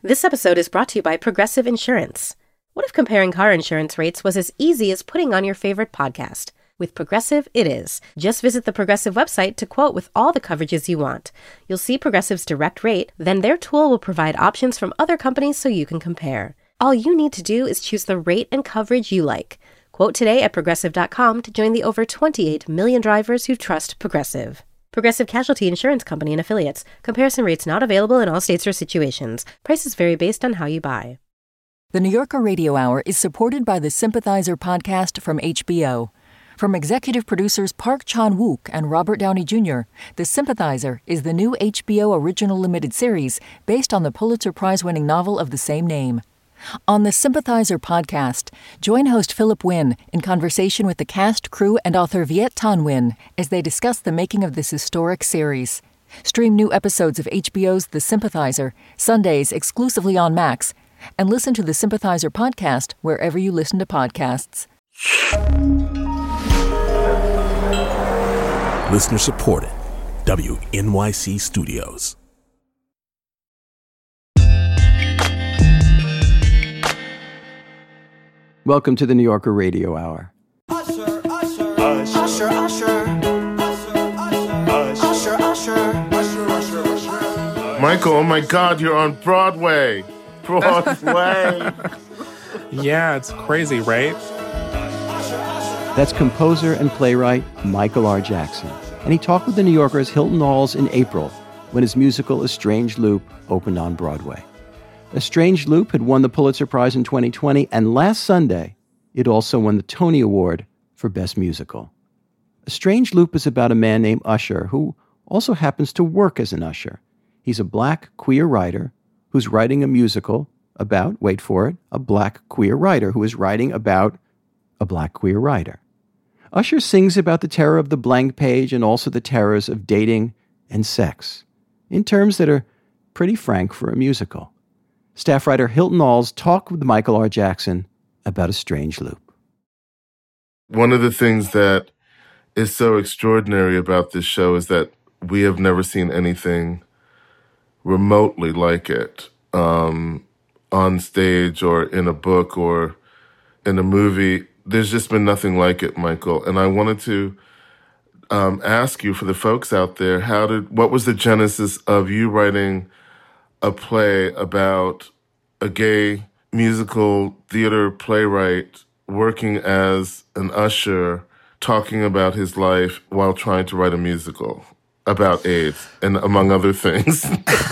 This episode is brought to you by Progressive Insurance. What if comparing car insurance rates was as easy as putting on your favorite podcast? With Progressive, it is. Just visit the Progressive website to quote with all the coverages you want. You'll see Progressive's direct rate, then their tool will provide options from other companies so you can compare. All you need to do is choose the rate and coverage you like. Quote today at Progressive.com to join the over 28 million drivers who trust Progressive. Progressive Casualty Insurance Company and Affiliates. Comparison rates not available in all states or situations. Prices vary based on how you buy. The New Yorker Radio Hour is supported by the Sympathizer podcast from HBO. From executive producers Park Chan-wook and Robert Downey Jr., The Sympathizer is the new HBO original limited series based on the Pulitzer Prize-winning novel of the same name. On the Sympathizer podcast, join host Philip Wynn in conversation with the cast, crew, and author Viet Thanh Nguyen as they discuss the making of this historic series. Stream new episodes of HBO's The Sympathizer, Sundays exclusively on Max, and listen to the Sympathizer podcast wherever you listen to podcasts. Listener supported. WNYC Studios. Welcome to the New Yorker Radio Hour. Usher, usher, usher, usher, usher, usher, usher. Michael, oh my God, you're on Broadway. Broadway. Yeah, it's crazy, right? That's composer and playwright Michael R. Jackson. And he talked with the New Yorker's Hilton Halls in April when his musical A Strange Loop opened on Broadway. A Strange Loop had won the Pulitzer Prize in 2020, and last Sunday, it also won the Tony Award for Best Musical. A Strange Loop is about a man named Usher who also happens to work as an usher. He's a black queer writer who's writing a musical about, wait for it, a black queer writer who is writing about a black queer writer. Usher sings about the terror of the blank page and also the terrors of dating and sex, in terms that are pretty frank for a musical. Staff writer Hilton Halls talked with Michael R. Jackson about A Strange Loop. One of the things that is so extraordinary about this show is that we have never seen anything remotely like it on stage or in a book or in a movie. There's just been nothing like it, Michael. And I wanted to ask you, for the folks out there, what was the genesis of you writing a play about a gay musical theater playwright working as an usher, talking about his life while trying to write a musical about AIDS, and among other things?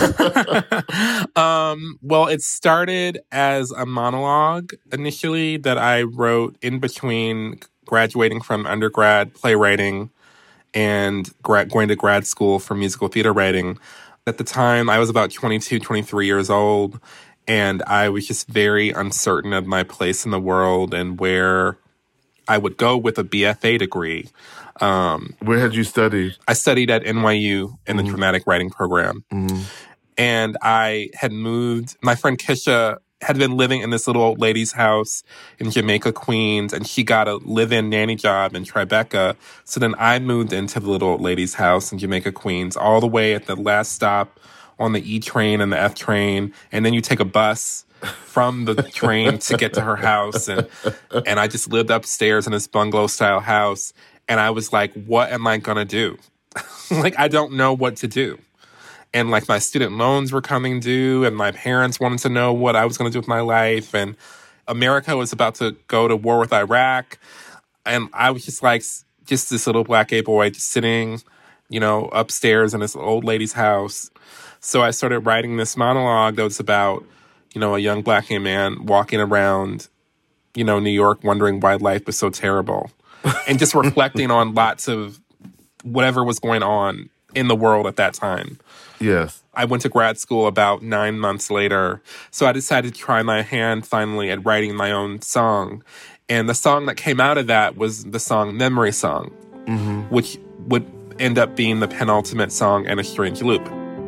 Well, it started as a monologue initially that I wrote in between graduating from undergrad playwriting and going to grad school for musical theater writing. At the time, I was about 22, 23 years old, and I was just very uncertain of my place in the world and where I would go with a BFA degree. Where had you studied? I studied at NYU in the dramatic writing program. And I had moved. My friend Kisha had been living in this little old lady's house in Jamaica, Queens, and she got a live-in nanny job in Tribeca. So then I moved into the little old lady's house in Jamaica, Queens, all the way at the last stop on the E train and the F train. And then you take a bus from the train to get to her house. And I just lived upstairs in this bungalow-style house. And I was like, what am I going to do? Like, I don't know what to do. And, like, my student loans were coming due, and my parents wanted to know what I was going to do with my life. And America was about to go to war with Iraq. And I was just, like, just this little black gay boy just sitting, you know, upstairs in this old lady's house. So I started writing this monologue that was about, you know, a young black gay man walking around, you know, New York wondering why life was so terrible. And just reflecting on lots of whatever was going on in the world at that time. Yes. I went to grad school about 9 months later. So I decided to try my hand finally at writing my own song. And the song that came out of that was the song Memory Song, which would end up being the penultimate song in A Strange Loop.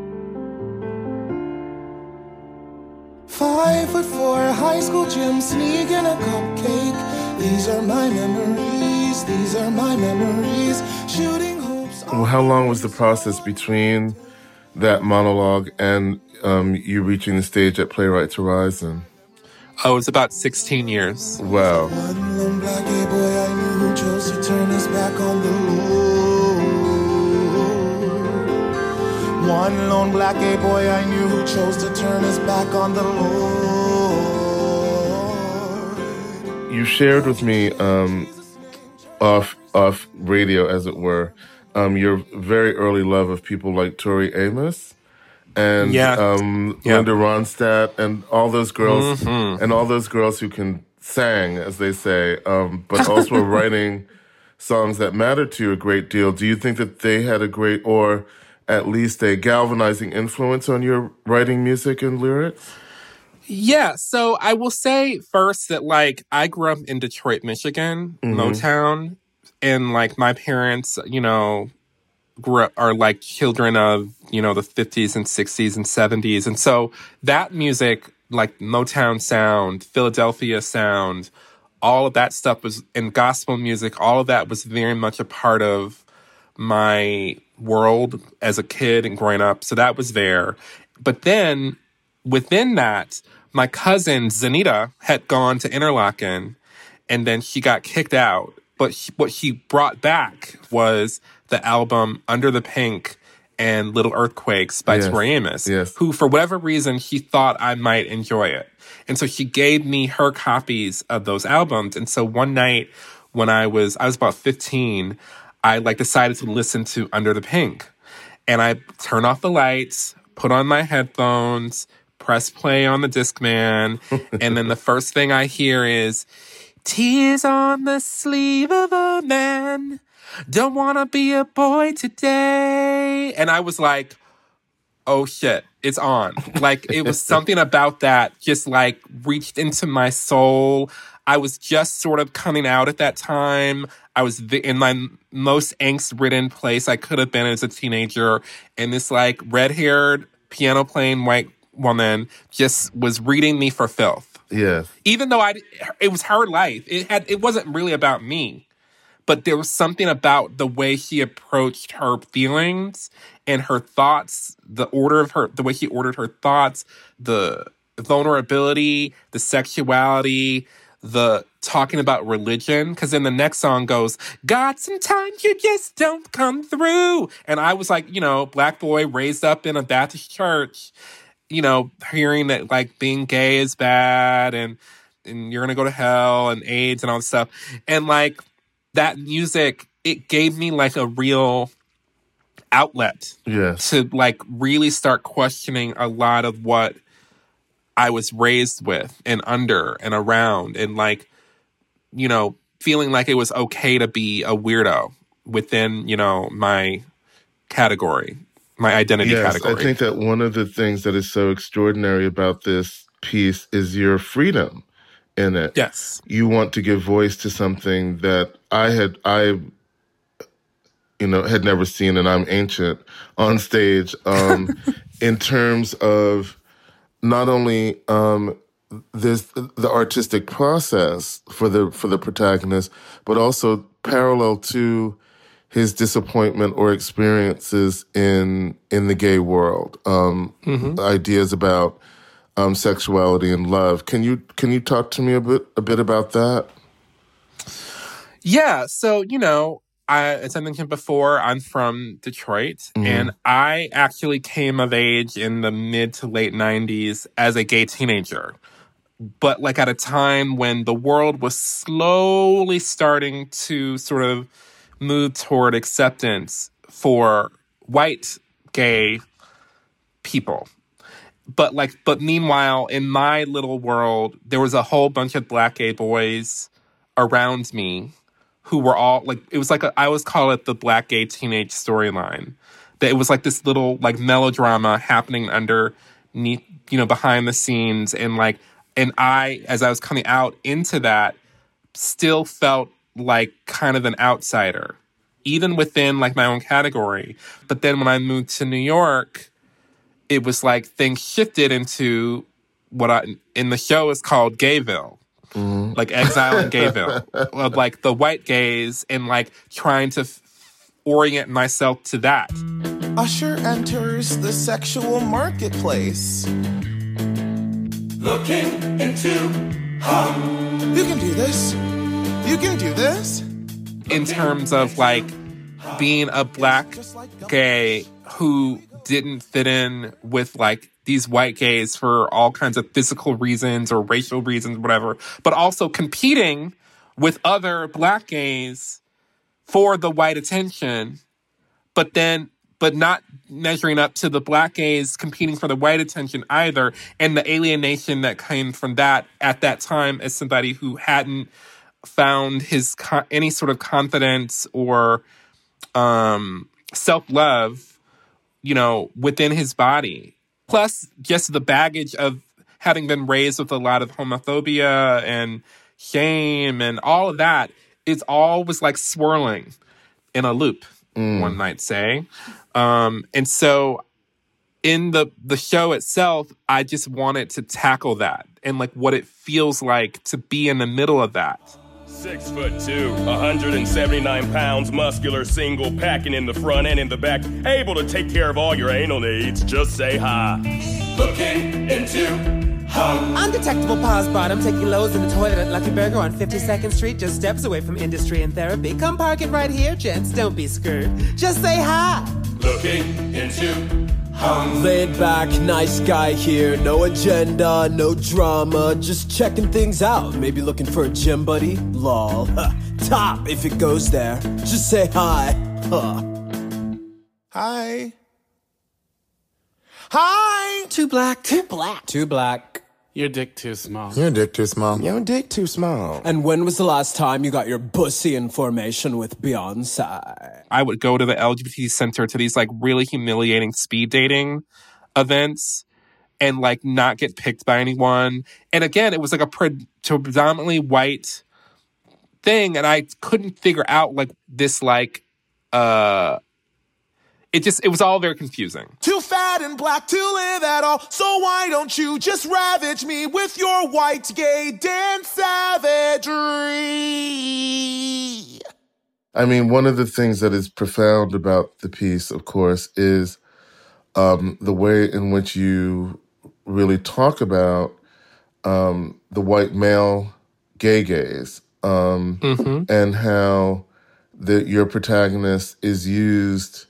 5'4", high school gym, sneaking a cupcake. These are my memories, these are my memories. Shooting hoops. Well, how long was the process between that monologue and you reaching the stage at Playwrights Horizon? Oh, it was about 16 years. Wow. One lone black gay boy I knew who chose to turn his back on the Lord. One lone black gay boy I knew who chose to turn his back on the Lord. You shared with me off radio, as it were, your very early love of people like Tori Amos and Linda Ronstadt and all those girls and all those girls who can sing, as they say, but also writing songs that matter to you a great deal. Do you think that they had a great, or at least a galvanizing influence on your writing music and lyrics? Yeah, so I will say first that, like, I grew up in Detroit, Michigan, Motown, and, like, my parents, you know, are, like, children of, you know, the 50s and 60s and 70s. And so that music, like Motown sound, Philadelphia sound, all of that stuff was, and gospel music, all of that was very much a part of my world as a kid and growing up. So that was there. But then within that, my cousin Zanita had gone to Interlochen, and then she got kicked out. But what she brought back was the album Under the Pink and Little Earthquakes by Tori Amos, who, for whatever reason, she thought I might enjoy it. And so she gave me her copies of those albums. And so one night when I was about 15, I, like, decided to listen to Under the Pink. And I turned off the lights, put on my headphones, press play on the Discman, and then the first thing I hear is, "Tears on the sleeve of a man, don't wanna be a boy today." And I was like, oh shit, it's on. Like, it was something about that just, like, reached into my soul. I was just sort of coming out at that time. I was in my most angst-ridden place I could have been as a teenager. And this, like, red-haired, piano-playing white woman just was reading me for filth. Yes. Even though it was her life. It wasn't really about me. But there was something about the way she approached her feelings and her thoughts, the way she ordered her thoughts, the vulnerability, the sexuality, the talking about religion. Because then the next song goes, "God, sometimes you just don't come through." And I was like, you know, black boy raised up in a Baptist church, you know, hearing that, like, being gay is bad and you're going to go to hell and AIDS and all this stuff. And, like, that music, it gave me, like, a real outlet to, like, really start questioning a lot of what I was raised with and under and around, and, like, you know, feeling like it was okay to be a weirdo within, you know, my category, my identity category. I think that one of the things that is so extraordinary about this piece is your freedom in it. Yes. You want to give voice to something that I had never seen, and I'm ancient on stage, in terms of not only the artistic process for the protagonist, but also parallel to his disappointment or experiences in the gay world. Ideas about sexuality and love. Can you talk to me a bit about that? Yeah. So, you know, as I mentioned before, I'm from Detroit, and I actually came of age in the mid to late 90s as a gay teenager. But, like, at a time when the world was slowly starting to sort of move toward acceptance for white gay people. But meanwhile, in my little world, there was a whole bunch of black gay boys around me who were all, like, it was like, I always call it the black gay teenage storyline. That it was like this little, like, melodrama happening underneath, you know, behind the scenes. And, like, and I, as I was coming out into that, still felt like kind of an outsider, even within, like, my own category. But then when I moved to New York, it was like things shifted into what in the show is called Gayville. Like exile in Gayville. Of, like, the white gays, and, like, trying to orient myself to that. Usher enters the sexual marketplace. Looking into hum. You can do this. You can do this. In terms of, like, being a black gay who didn't fit in with, like, these white gays for all kinds of physical reasons or racial reasons, whatever, but also competing with other black gays for the white attention, but not measuring up to the black gays competing for the white attention either, and the alienation that came from that at that time as somebody who hadn't found his any sort of confidence or self-love, within his body. Plus, just the baggage of having been raised with a lot of homophobia and shame and all of that is always like swirling in a loop, one might say. And so in the show itself, I just wanted to tackle that and like what it feels like to be in the middle of that. 6'2", 179 pounds, muscular, single, packing in the front and in the back, able to take care of all your anal needs. Just say hi. Looking into hum. Undetectable pause bottom, taking lows in the toilet at Lucky Burger on 52nd Street, just steps away from industry and therapy. Come park it right here, gents. Don't be scared. Just say hi. Looking into hum. Laid back, nice guy here. No agenda, no drama. Just checking things out. Maybe looking for a gym buddy. Lol. Top if it goes there. Just say hi. Hi. Hi. Too black. Too black. Too black. Your dick too small. Your dick too small. Your dick too small. And when was the last time you got your bussy in formation with Beyonce? I would go to the LGBT center to these like really humiliating speed dating events and like not get picked by anyone. And again, it was like a predominantly white thing. And I couldn't figure out like this like, it was all very confusing. Too fat and black to live at all, so why don't you just ravage me with your white gay dance savagery? I mean, one of the things that is profound about the piece, of course, is the way in which you really talk about the white male gay gays and how your protagonist is used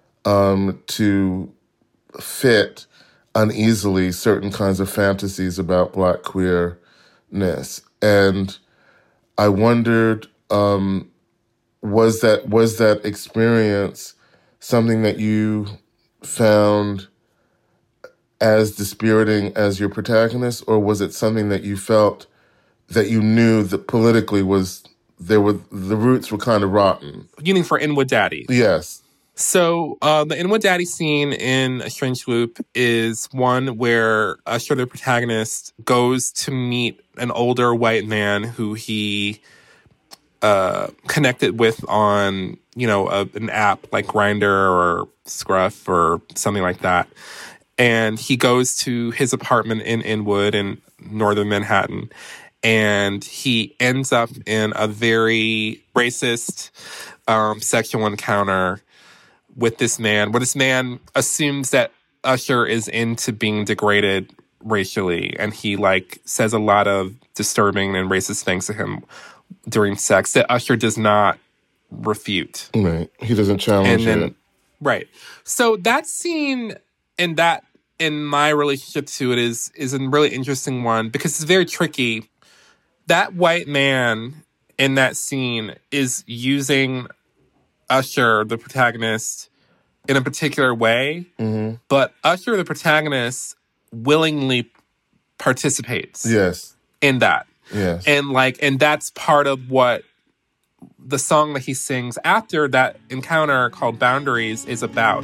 to fit uneasily certain kinds of fantasies about black queerness. And I wondered, was that experience something that you found as dispiriting as your protagonist, or was it something that you felt that you knew that politically the roots were kind of rotten? You mean for Inwood Daddy? Yes. So the Inwood Daddy scene in A Strange Loop is one where Usher, the protagonist, goes to meet an older white man who he connected with on, an app like Grindr or Scruff or something like that. And he goes to his apartment in Inwood in northern Manhattan. And he ends up in a very racist sexual encounter with this man, where this man assumes that Usher is into being degraded racially, and he like says a lot of disturbing and racist things to him during sex that Usher does not refute. Right. He doesn't challenge it. Right. So that scene and that in my relationship to it is a really interesting one because it's very tricky. That white man in that scene is using Usher, the protagonist, in a particular way, but Usher, the protagonist, willingly participates. Yes. In that. Yes. And that's part of what the song that he sings after that encounter called Boundaries is about.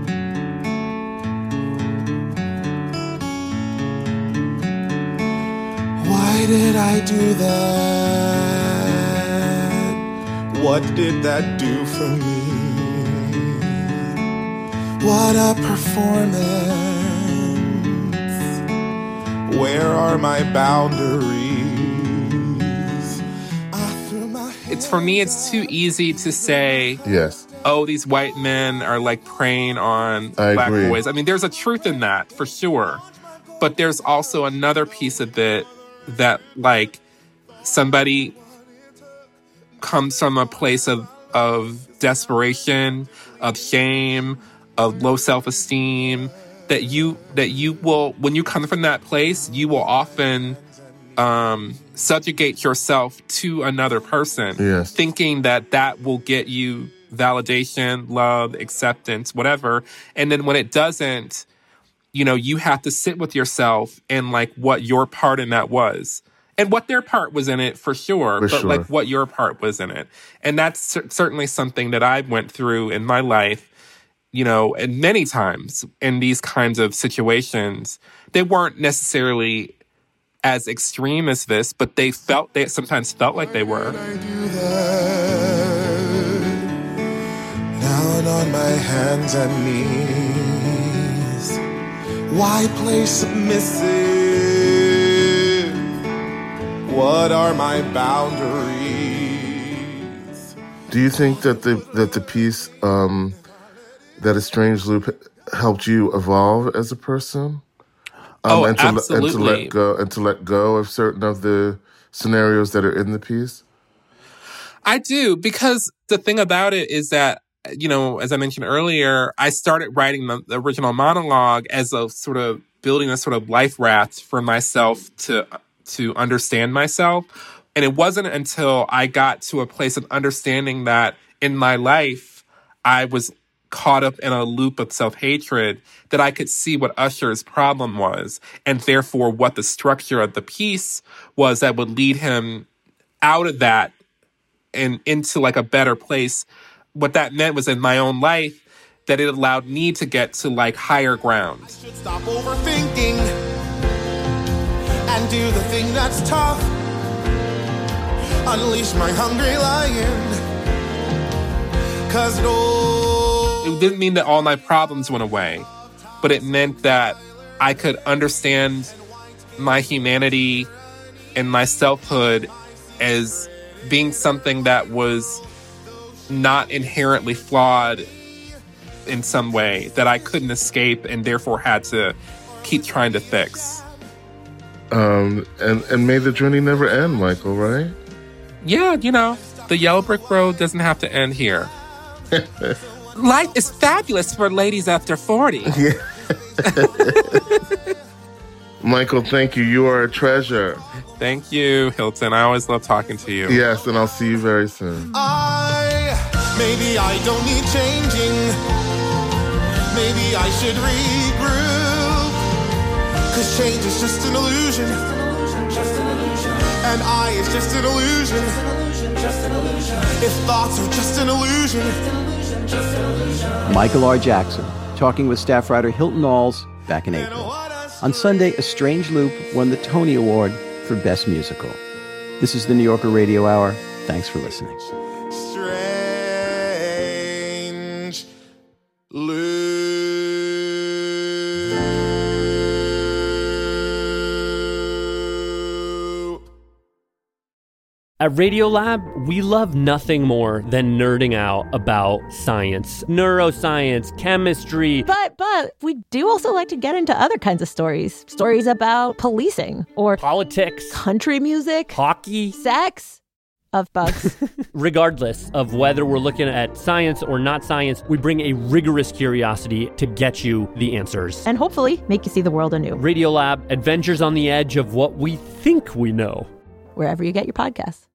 Why did I do that? What did that do for me? What a performance. Where are my boundaries? It's for me, it's too easy to say, yes, oh, these white men are like preying on black boys. I mean, there's a truth in that for sure. But there's also another piece of it that like somebody comes from a place of desperation, of shame, of low self-esteem, that you will, when you come from that place, you will often subjugate yourself to another person, thinking that will get you validation, love, acceptance, whatever. And then when it doesn't, you know, you have to sit with yourself and like what your part in that was. And what their part was in it for sure, like what your part was in it. And that's certainly something that I went through in my life, you know, and many times in these kinds of situations. They weren't necessarily as extreme as this, but they sometimes felt like they were. Down on my hands and knees, why play submissive? What are my boundaries? Do you think that the piece, that A Strange Loop, helped you evolve as a person? Absolutely. And to let go of certain of the scenarios that are in the piece? I do, because the thing about it is that, you know, as I mentioned earlier, I started writing the original monologue as a sort of building a sort of life raft for myself to understand myself. And it wasn't until I got to a place of understanding that in my life, I was caught up in a loop of self-hatred that I could see what Usher's problem was, and therefore what the structure of the piece was that would lead him out of that and into like a better place. What that meant was in my own life that it allowed me to get to like higher ground. I should stop overthinking and do the thing that's tough. Unleash my hungry lion. 'Cause it didn't mean that all my problems went away, but it meant that I could understand my humanity and my selfhood as being something that was not inherently flawed in some way that I couldn't escape and therefore had to keep trying to fix. And may the journey never end, Michael, right? Yeah, you know, the yellow brick road doesn't have to end here. Life is fabulous for ladies after 40. Yeah. Michael, thank you. You are a treasure. Thank you, Hilton. I always love talking to you. Yes, and I'll see you very soon. Maybe I don't need changing. Maybe I should regroup. 'Cause change is just an illusion. And I is just an illusion. If thoughts are just an illusion. Michael R. Jackson, talking with staff writer Hilton Alls back in April. On Sunday, A Strange Loop won the Tony Award for Best Musical. This is the New Yorker Radio Hour. Thanks for listening. Strange Loop. At Radiolab, we love nothing more than nerding out about science, neuroscience, chemistry. But we do also like to get into other kinds of stories. Stories about policing or politics, country music, hockey, sex, of bugs. Regardless of whether we're looking at science or not science, we bring a rigorous curiosity to get you the answers. And hopefully make you see the world anew. Radiolab, adventures on the edge of what we think we know. Wherever you get your podcasts.